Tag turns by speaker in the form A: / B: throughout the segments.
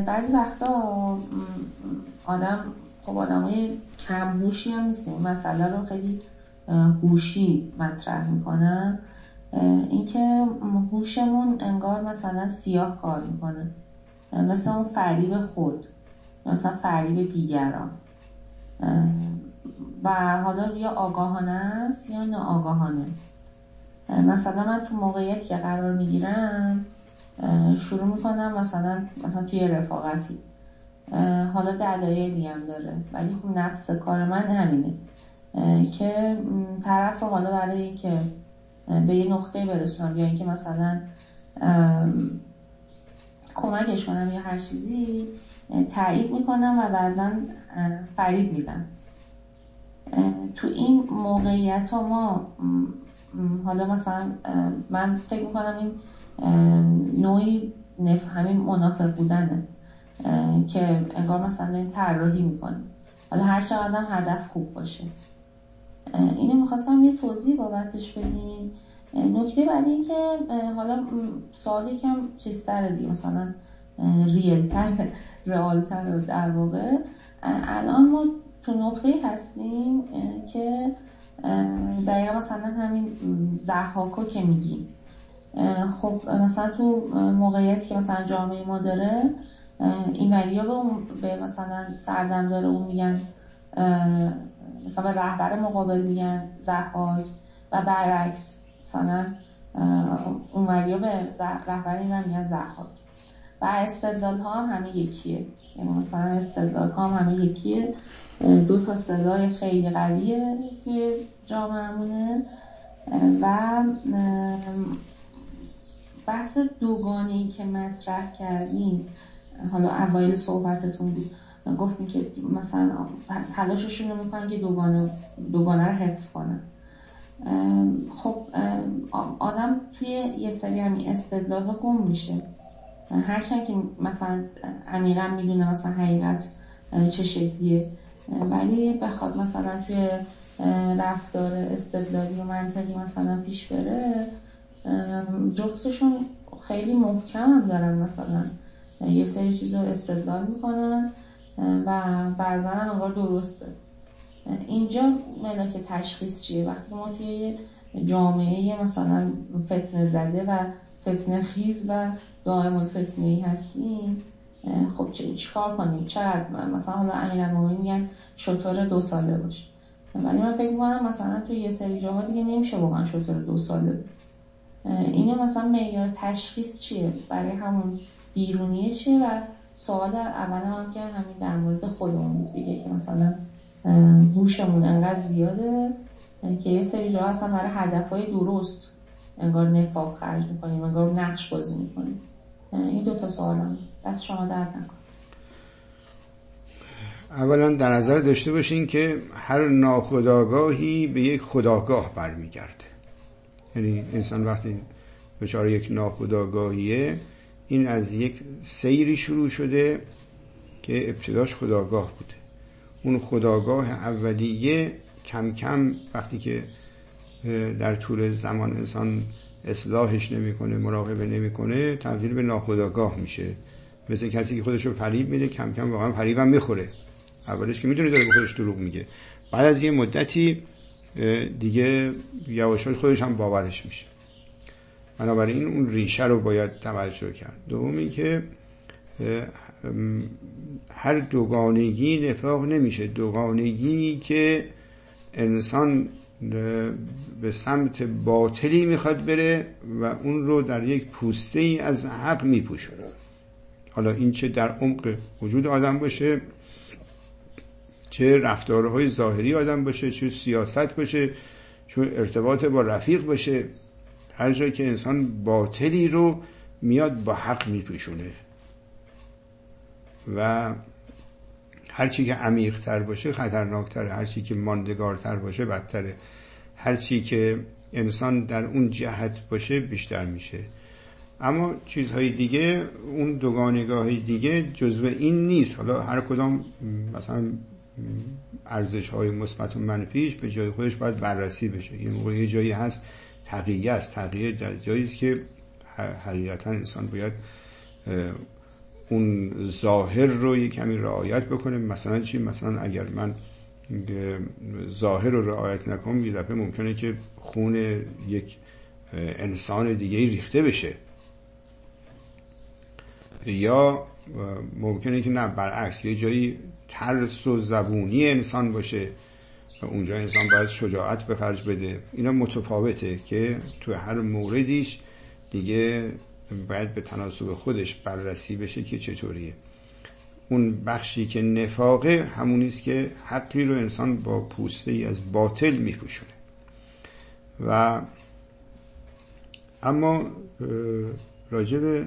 A: بعضی وقتا آدم، خب آدمای کم هوشی هم نیستیم، مسئله رو خیلی هوشی مطرح میکنن. اینکه هوشمون انگار مثلا سیاه کار میکنه، مثل اون فریب خود، مثلا فریب دیگران، و حالا یا آگاهانه است یا ناآگاهانه. مثلا من تو موقعیتی که قرار میگیرم شروع میکنم مثلا توی رفاقتی، حالا دلایلی هم داره ولی خب نفس کار من همینه که طرف رو حالا برای اینکه به یه نقطه برسونم یا اینکه مثلا کمکش کنم یا هر چیزی، تایید میکنم و بعضا فریب میدم. تو این موقعیت ها ما حالا مثلا من فکر میکنم این نوعی همین منافق بودنه که انگار مثلا داریم طراحی میکنیم، حالا هر چقدر هم هدف خوب باشه. اینو میخواستم یه توضیح بابتش بدین. نکته بعدی این که حالا سوالی کم چیزتره دیگه، مثلا رئالتر در واقع. الان ما تو نقطه هستیم که دقیقا مثلا همین ضحاکو که میگیم، خب مثلا تو موقعیتی که مثلا جامعه ما داره، این وریا به مثلا سردم داره اون میگن، مثلا به رهبر مقابل میگن ضحاک و برعکس، مثلا اون وریا به رهبر این میگن ضحاک. و استدلال ها هم همه یکیه، یعنی مثلا استدلال ها هم همه یکیه، دو تا صدای خیلی قویه توی جامعه‌مونه. و بحث دوگانه‌ای که مطرح کردیم، حالا اوایل صحبتتون بود، گفتیم که مثلا تلاششون رو میکنن که دوگانه رو حفظ کنن. خب آدم توی یه سری همین استدلال ها گم میشه، هرچند که مثلا عمیقا میدونه مثلا حقیقت چه شکلیه، ولی بخواد مثلا توی رفتار استدلالی و منطقی مثلا پیش بره، جفتشون خیلی محکم هم دارن، مثلا یه سری چیز رو استدلال میکنن و بعضا هم انگار درسته. اینجا ملاک تشخیص چیه؟ وقتی ما توی جامعه مثلا فتنه زده و فتنه خیز و دائم الفتنه‌ای هستیم، خب چی کار کنیم؟ چقدر مثلا حالا امیرالمومنین میگن شطور 2 ساله باش، ولی من فکر میکنم مثلا توی یه سری جاها دیگه نمیشه واقعا شطور 2 ساله. اینه مثلا معیار تشخیص چیه؟ برای همون بیرونیه چیه؟ و سوال اول هم که همین در مورد خودمون دیگه، که مثلا هوشمون انقدر زیاده که یه سری جاها اصلا برای هدفهای درست انگار نفاق خرج میکنیم، انگار نقش بازی میکنیم. این 2 تا سوالم دست شما درد نکن.
B: اولا در نظر داشته باشین که هر ناخودآگاهی به یک خودآگاه برمیگرده. یعنی انسان وقتی دچار یک ناخودآگاهیه، این از یک سیری شروع شده که ابتداش خودآگاه بوده. اون خودآگاه اولیه کم کم وقتی که در طول زمان انسان اصلاحش نمیکنه، مراقبه نمیکنه، تبدیل به ناخودآگاه میشه. مثل کسی که خودش رو فریب میده، کم کم واقعا فریب هم میخوره. اولش که میدونه داره به خودش دروغ میگه، بعد از یه مدتی دیگه یواشاش خودش هم باورش میشه. بنابراین اون ریشه رو باید توجه کرد. دومی که هر دوگانگی نفاق نمیشه. دوگانگی که انسان به سمت باطلی میخواد بره و اون رو در یک پوسته ای از حق میپوشونه. حالا این چه در عمق وجود آدم باشه، چه رفتارهای ظاهری آدم باشه، چه سیاست باشه، چه ارتباط با رفیق باشه، هر جایی که انسان باطلی رو میاد با حق میپوشونه و هرچی که عمیق‌تر باشه خطرناک‌تره، هرچی که ماندگارتر باشه بدتره، هرچی که انسان در اون جهت باشه بیشتر میشه. اما چیزهای دیگه، اون دوگانگاهی دیگه جزو این نیست. حالا هر کدام مثلا ارزش‌های مثبت و منفیش به جای خودش باید بررسی بشه. یه موقع یه جایی هست تقیه است، تقیه جایی است که حقیقتا انسان باید اون ظاهر رو یک کمی رعایت بکنه. مثلا چی؟ مثلا اگر من ظاهر رو رعایت نکنم یه دفعه ممکنه که خون یک انسان دیگه ریخته بشه، یا ممکنه که نه برعکس یه جایی ترس و زبونی انسان باشه و اونجا انسان باید شجاعت به خرج بده. اینا متفاوته که تو هر موردیش دیگه باید به تناسب خودش بررسی بشه که چطوریه. اون بخشی که نفاقه همونیست که حقی رو انسان با پوسته ای از باطل میپوشونه. و اما راجب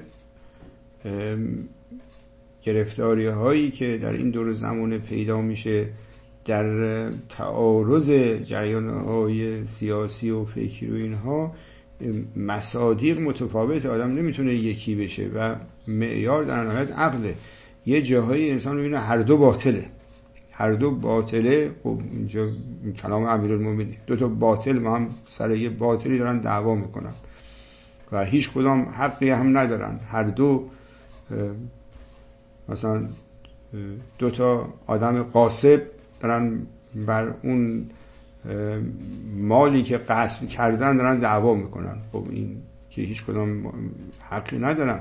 B: گرفتاری هایی که در این دور زمان پیدا میشه در تعارض جریان های سیاسی و فکری و اینها، مصادیق متفاوته، آدم نمیتونه یکی بشه و معیار در نهایت عقله. یه جاهای انسان میبینه هر دو باطله، هر دو باطله. خب اینجا کلام امیرالمومنین، دو تا باطل ما هم سر یه باطلی دارن دعوا میکنن و هیچ کدام حقی هم ندارن. هر دو مثلا دو تا آدم غاصب دارن بر اون مالی که غصب کردن دارن دعوا میکنن. خب این که هیچ کدام حقی ندارن.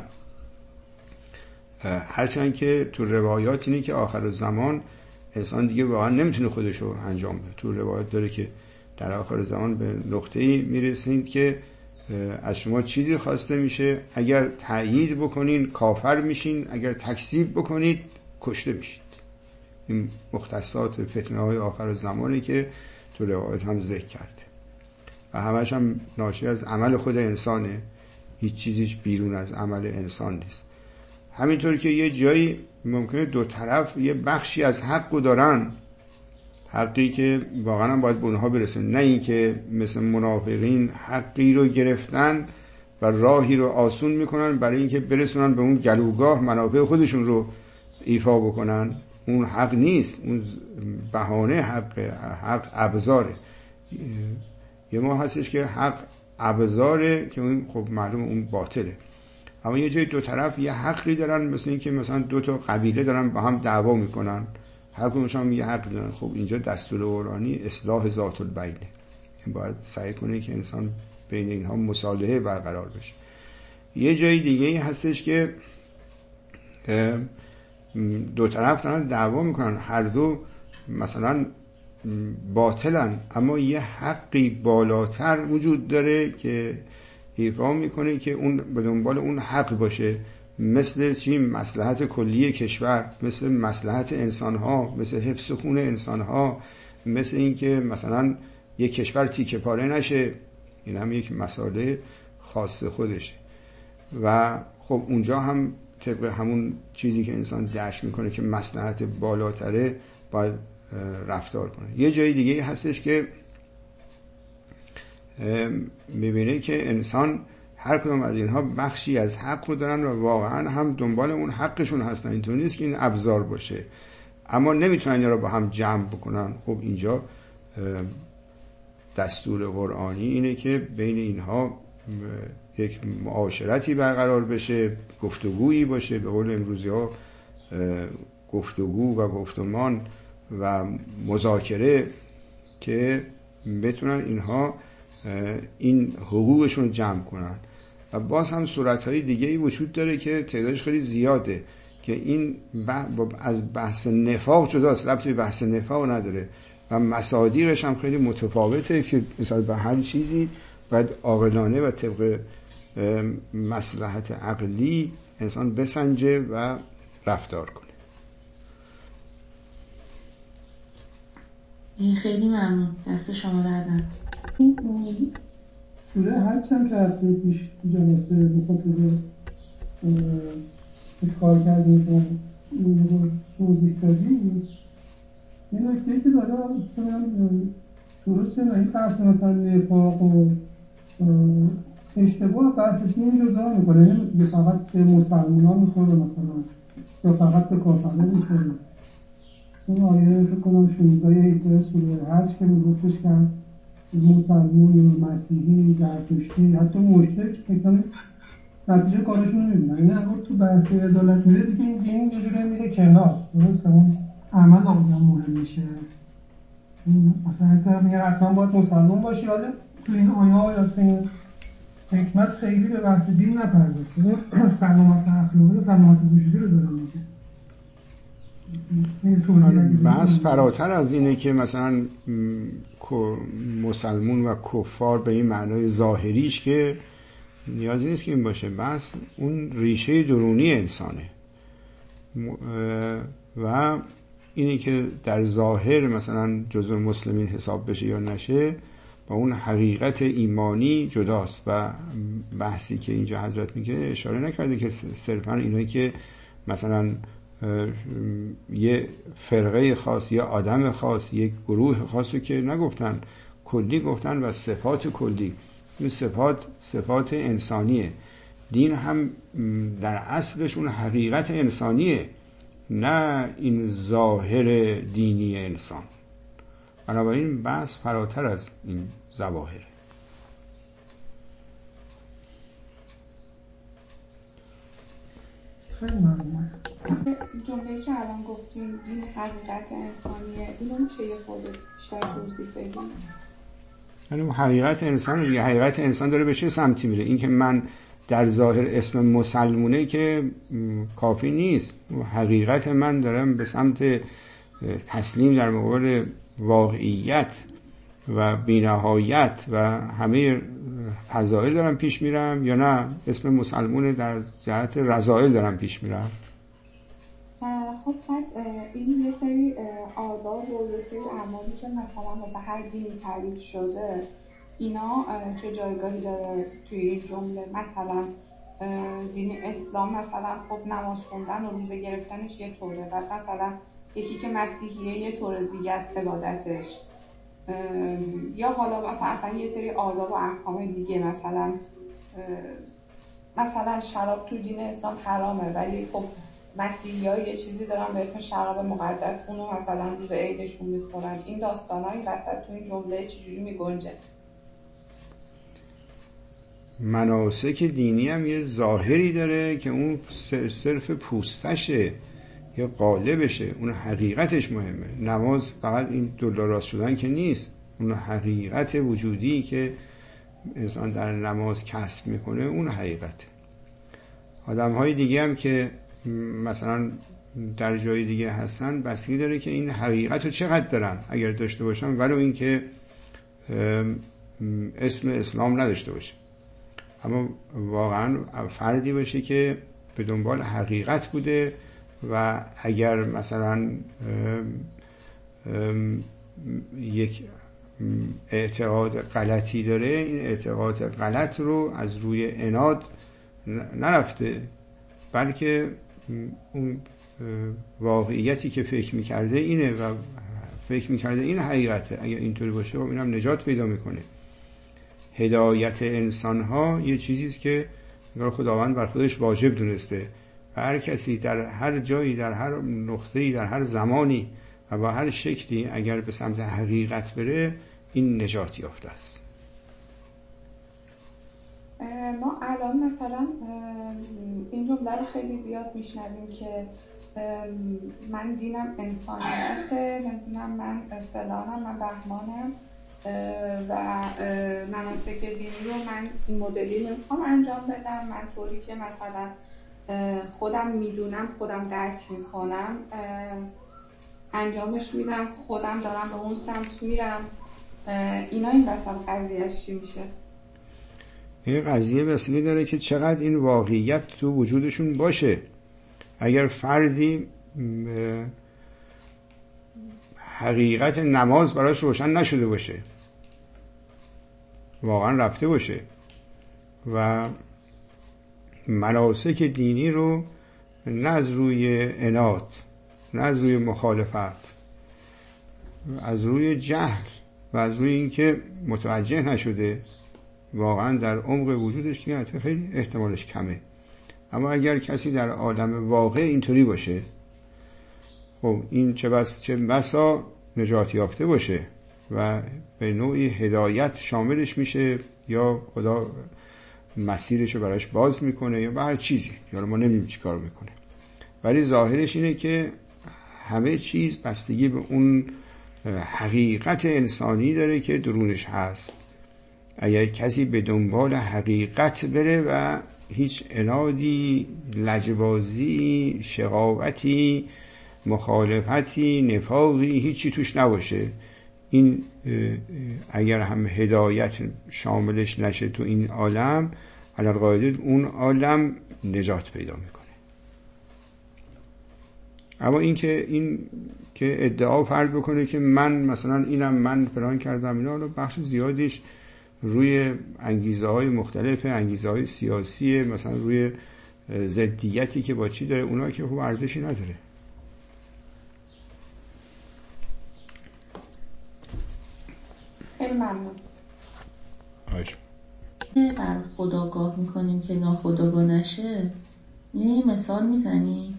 B: هرچند که تو روایات اینه که آخر زمان انسان دیگه واقعا نمیتونه خودشو انجام بده. تو روایات داره که در آخر زمان به نقطه‌ای میرسید که از شما چیزی خواسته میشه، اگر تأیید بکنین کافر میشین، اگر تکذیب بکنید کشته میشید. این مختصات فتنه های آخر زمانی که تو روایات هم ذکر کرده و همش هم ناشی از عمل خود انسانه، هیچ چیزیش بیرون از عمل انسان نیست. همینطور که یه جایی ممکنه دو طرف یه بخشی از حقو دارن، حقی که واقعا باید به اونها برسه، نه این که مثل منافقین حقی رو گرفتن و راهی رو آسون میکنن برای اینکه برسونن به اون گلوگاه منافع خودشون رو ایفا بکنن. اون حق نیست، اون بهانه حق ابزاره. یه ما هستش که حق ابزاره که اون خب معلوم اون باطله. اما یه جای دو طرف یه حقی دارن، مثل این که مثلا دو تا قبیله دارن با هم دعوا میکنن، هر کدومشون یه حق دارن. خب اینجا دستور قرآنی اصلاح ذات البینه، باید سعی کنه که انسان بین اینها مصالحه برقرار بشه. یه جای دیگه هستش که دو طرف دارن دعوا میکنن، هر دو مثلا باطلن، اما یه حقی بالاتر وجود داره که ایفا میکنه که اون به دنبال اون حق باشه. مثل چی؟ مصلحت کلی کشور، مثل مصلحت انسانها، مثل حفظ خون انسانها، مثل این که مثلا یک کشور تیکه پاره نشه. این هم یک مسئله خاص خودشه و خب اونجا هم طبق همون چیزی که انسان درک میکنه که مصلحت بالاتره باید رفتار کنه. یه جای دیگه هستش که میبینه که انسان هر کدوم از اینها بخشی از حق رو دارن و واقعا هم دنبال اون حقشون هستن. اینطور نیست که این ابزار باشه، اما نمیتونن اینا رو با هم جمع بکنن. خب اینجا دستور قرآنی اینه که بین اینها یک معاشرتی برقرار بشه، گفتگویی باشه، به قول امروزی ها گفتگو و گفتمان و مذاکره، که بتونن اینها این حقوقشون جمع کنن. و باز هم صورتهای دیگه‌ای وجود داره که تعدادش خیلی زیاده که این از بحث نفاق جداست، ربطی به بحث نفاق نداره و مصادیقش هم خیلی متفاوته که مثلا به هر چیزی باید عاقلانه و طبق مصلحت عقلی انسان بسنجه و رفتار کنه.
A: خیلی ممنون، دست شما درد نکنه.
C: سوره حج هم که هفته پیش جلسه به خاطر اشکال کردیم که این رو توضیح دادیم، این نکته که داره درسته نه این بحث مثلا نفاق و اشتباه بحث دین جدا میکنه، نمیگه فقط به مسلمان میخوره مثلا یا فقط به کافران میخوره. این آیه فکر کنم 16 سوره حج که میگفتش که مسلمان، مسیحی، زرتشتی، حتی مشرک مثلا نتیجه کارشون رو میبینن. این انگار تو بحث عدالت میره دیگه، این دین یه جوری میره کنار، درسته؟ اون عمل آدم مهم میشه. مثلا طرف میگه حتما باید مسلمان باشی، ولی تو این آیه یا تو این حکمت خیلی به بحث دین نپرداخته. سلامت اخلاقی و سلامت وجودی رو داره میگه.
B: بحث فراتر از اینه که مثلا مسلمون و کفار به این معنای ظاهریش که نیازی نیست که این باشه. بحث اون ریشه درونی انسانه و اینی که در ظاهر مثلا جزو مسلمین حساب بشه یا نشه با اون حقیقت ایمانی جداست. و بحثی که اینجا حضرت میگه اشاره نکرده که صرفا اینایی که مثلا یه فرقه خاص یا آدم خاص یک گروه خاص رو که نگفتن، کلی گفتن و صفات کلی. این صفات انسانیه. دین هم در اصلش اون حقیقت انسانیه، نه این ظاهر دینی انسان. بنابراین بحث فراتر از این ظواهره.
D: جمله‌ای که الان گفتیم دین حقیقت انسانیه، اینو میشه یه خورده بیشتر توضیح بدیم؟
B: یعنی حقیقت انسان دیگه، حقیقت انسان داره به چه سمتی میره؟ این که من در ظاهر اسم مسلمونه که کافی نیست. حقیقت من دارم به سمت تسلیم در مقابل واقعیت و بی‌نهایت و همه فضائل دارم پیش میرم، یا نه اسم مسلمونه در جهت رذائل دارم پیش میرم؟
D: خب پس این یه سری آداب و یه سری اعمالی که مثلا هر دینی تعریف شده، اینا چه جایگاهی داره توی این جمله؟ مثلا دین اسلام مثلا خب نماز خوندن و روزه گرفتنش یه طوره، و مثلا یکی که مسیحیه یه طور دیگه است عبادتش، یا حالا مثلا یه سری آداب و احکام دیگه، مثلا شراب تو دین اسلام حرامه، ولی خب مسیحی‌ها یه چیزی دارن به اسم شراب مقدس، اونو مثلا روز عیدشون میخورن. این داستانا این وسط تو این جمله چجوری میگنجه؟
B: مناسک دینی هم یه ظاهری داره که اون صرف پوستشه یا قالبشه، اون حقیقتش مهمه. نماز فقط این دلار شدن که نیست، اون حقیقت وجودی که انسان در نماز کسب میکنه اون حقیقته. آدم های دیگه هم که مثلا در جای دیگه هستن بستگی داره که این حقیقت رو چقدر دارن، اگر داشته باشن ولو این که اسم اسلام نداشته باشه، اما واقعا فردی باشه که به دنبال حقیقت بوده و اگر مثلا یک اعتقاد غلطی داره، این اعتقاد غلط رو از روی عناد نرفته، بلکه اون واقعیتی که فکر میکرده اینه و فکر میکرده این حقیقته. اگر اینطوری باشه و اینم نجات پیدا میکنه. هدایت انسان ها یه چیزیست که خداوند بر خودش واجب دونسته و هر کسی در هر جایی، در هر نقطه‌ای، در هر زمانی و با هر شکلی اگر به سمت حقیقت بره، این نجات یافته است.
D: ما الان مثلا این جمله رو خیلی زیاد میشنویم که من دینم انسانیته، نمیدونم من فلانم، من بهمانم و مناسک دینی رو من این مدلی نمیخوام انجام بدم، من طوری که مثلا خودم میدونم، خودم درک میکنم انجامش میدم، خودم دارم به اون سمت میرم. اینا این وسط قضیهش چی میشه؟
B: این قضیه بستگی داره که چقدر این واقعیت تو وجودشون باشه. اگر فردی حقیقت نماز براش روشن نشده باشه، واقعا رفته باشه و مناسک دینی رو نه از روی عناد، نه از روی مخالفت، از روی جهل و از روی اینکه متوجه نشده، واقعا در عمق وجودش که خیلی احتمالش کمه. اما اگر کسی در عالم واقع اینطوری باشه، خب این چه بسا نجات یافته باشه و به نوعی هدایت شاملش میشه، یا خدا مسیرش رو براش باز میکنه یا به هر چیزی، یا ما نمیدونیم چی کار میکنه، ولی ظاهرش اینه که همه چیز بستگی به اون حقیقت انسانی داره که درونش هست. اگر کسی به دنبال حقیقت بره و هیچ عنادی، لجبازی، شقاوتی، مخالفتی، نفاقی هیچی توش نباشه، این اگر هم هدایت شاملش نشه تو این عالم، علی‌القاعده اون عالم نجات پیدا میکنه. اما این که ادعا فرض بکنه که من مثلا اینم من فلان کردم، اینا رو بخش زیادیش روی انگیزه های مختلف، انگیزه های سیاسی، مثلا روی ضدیتی که با چی داره، اونا که خوب ارزشی نداره.
D: خیلی ممنون.
A: بر خودآگاه میکنیم که ناخودآگاه نشه، یه مثال میزنی؟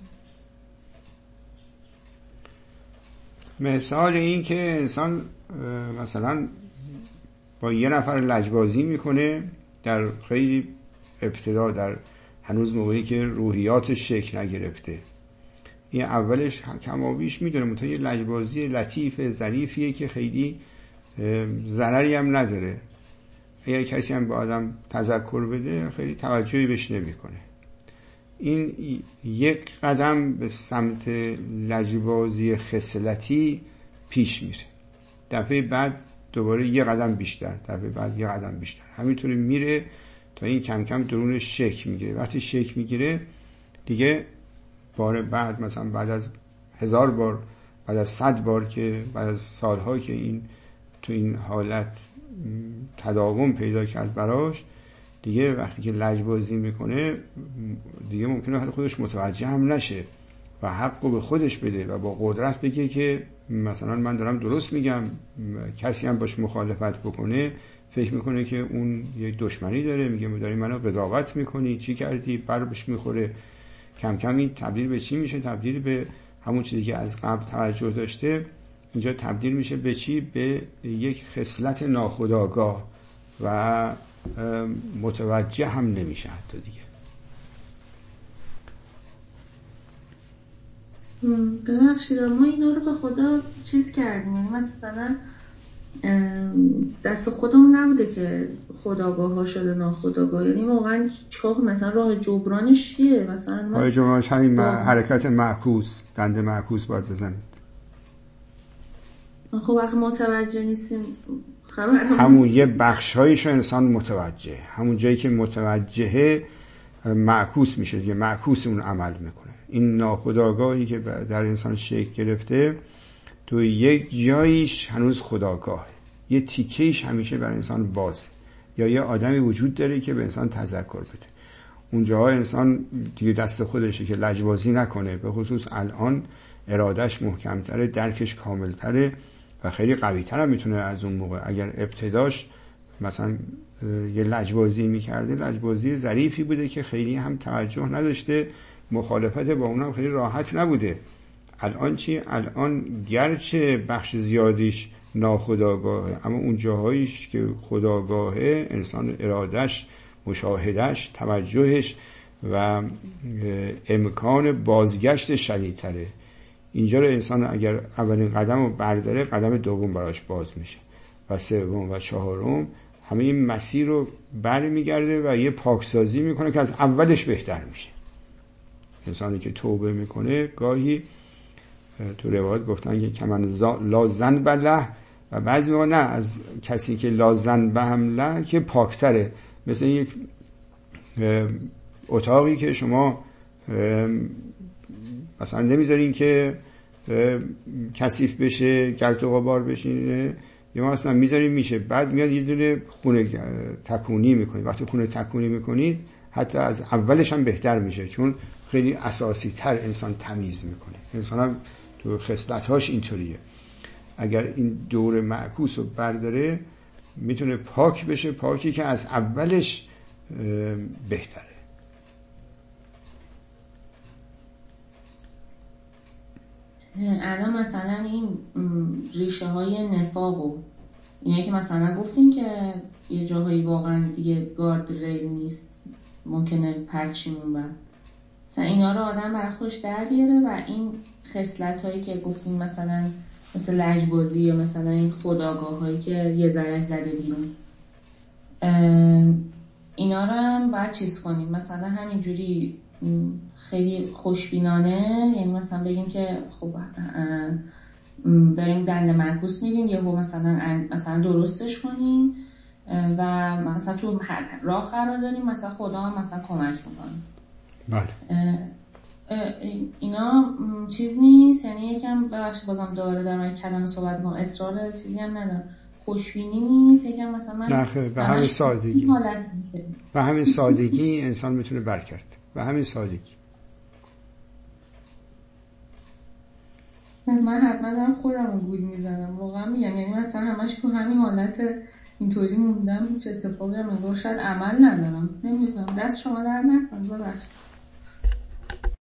B: مثال این که انسان مثلا با یه نفر لجبازی میکنه در خیلی ابتدا، در هنوز موقعی که روحیاتش شکل نگرفته، این اولش کمابیش میدونه منتها یه لجبازی لطیف ظریفیه که خیلی ضرری هم نداره. اگر کسی هم به آدم تذکر بده خیلی توجهی بهش نمیکنه. این یک قدم به سمت لجبازی خصلتی پیش میره، دفعه بعد دوباره یه قدم بیشتر، دفعه بعد یه قدم بیشتر، همینطوری میره تا این کم کم درونش شکل میگیره. وقتی شکل میگیره دیگه بار بعد، مثلا بعد از 1000 بار، بعد از 100 بار، که بعد از سالها که این تو این حالت تداوم پیدا کرد براش، دیگه وقتی که لجبازی میکنه دیگه ممکنه حتی خودش متوجه هم نشه و حقو به خودش بده و با قدرت بگه که مثلا من دارم درست میگم. کسی هم باش مخالفت بکنه فکر میکنه که اون یک دشمنی داره، میگه داری منو قضاوت میکنی، چی کردی، برش میخوره. کم کم این تبدیل به چی میشه؟ تبدیل به همون چیزی که از قبل توجه داشته، اینجا تبدیل میشه به چی؟ به یک خصلت ناخودآگاه و متوجه هم نمیشه حتی دیگه.
A: ببخشید ما اینا رو به خدا چیز کردیم، یعنی مثلا دست خودمون نبوده که خودآگاه ها شده ناخودآگاه، یعنی واقعا چاق مثلا راه جبرانش چیه؟ مثلا
B: راه جبرانش همین حرکت معکوس، دند معکوس باید بزنید.
A: خب وقتی متوجه نیستیم
B: همون یه بخشایشو انسان متوجه، همون جایی که متوجهه معکوس میشه دیگه، معکوس اون عمل میکنه. این ناخودآگاهی که در انسان شکل گرفته تو یک جاییش هنوز خودآگاه، یه تیکه‌ایش همیشه بر انسان بازه، یا یه آدمی وجود داره که به انسان تذکر بده. اونجاها انسان دیگه دست خودشه که لجبازی نکنه، به خصوص الان ارادش محکمتره، درکش کاملتره و خیلی قوی‌تر هم میتونه از اون موقع. اگر ابتداش مثلا یه لجبازی میکرده، لجبازی ظریفی بوده که خیلی هم توجه نداشته، مخالفت با اونم خیلی راحت نبوده. الان چی؟ الان گرچه بخش زیادیش ناخودآگاهه، اما اون جاهاییش که خودآگاهه، انسان ارادش، مشاهدش، توجهش و امکان بازگشت شدیدتره. اینجا رو انسان اگر اولین قدم رو برداره، قدم دوم براش باز میشه و سوم و چهارم، همه این مسیر رو برمیگرده و یه پاکسازی میکنه که از اولش بهتر میشه. انسانی که توبه میکنه، گاهی تو روایت گفتن که کمن لا ذنب له، و بعضی موقع نه، از کسی که لا ذنب هم له که پاکتره. مثل یک اتاقی که شما مثلا نمیذارین که کثیف بشه، گرد و غبار بشینه، یا ما اصلا میذارین میشه، بعد میاد یه دونه خونه تکونی میکنید. وقتی خونه تکونی میکنید حتی از اولش هم بهتر میشه، چون خیلی اساسی تر انسان تمیز میکنه. انسان هم تو خصلت‌هاش اینطوریه. اگر این دور معکوس رو برداره میتونه پاک بشه، پاکی که از اولش بهتره.
A: الان مثلا این ریشه های نفاق و اینه که مثلا گفتین که یه جاهایی واقعا دیگه گارد ریل نیست، ممکنه پرچیمون و مثلا اینا رو آدم برای خودش در بیاره و این خصلت هایی که گفتیم مثلا مثل لجبازی یا مثلا این خودآگاه هایی که یه ذره زده بیرون، اینا رو هم باید چیز کنیم. مثلا همینجوری خیلی خوشبینانه، یعنی مثلا بگیم که خب داریم دنده معکوس میدیم، یا مثلا درستش کنیم و مثلا تو راه قرار داریم، مثلا خدا هم مثلا کمک میکنه.
B: بله.
A: اینا چیز نیست، یعنی یکم ببخشید بازم دوباره در من کلمه صحبت میکنم، اصرار چیزی هم ندارم، خوشبینی نیست، یکم مثلا من
B: نخیر، به همین سادگی، به همین سادگی انسان میتونه برکرد، به همین سادگی.
A: من حتما دارم خودم رو گول میزنم واقعا میگم، یعنی مثلا همش تو همین حالت اینطوری موندم، هیچ اتفاقی هم انگار شاید عمل ندارم، نمیدونم، دست شما در نکنه، ببخشید.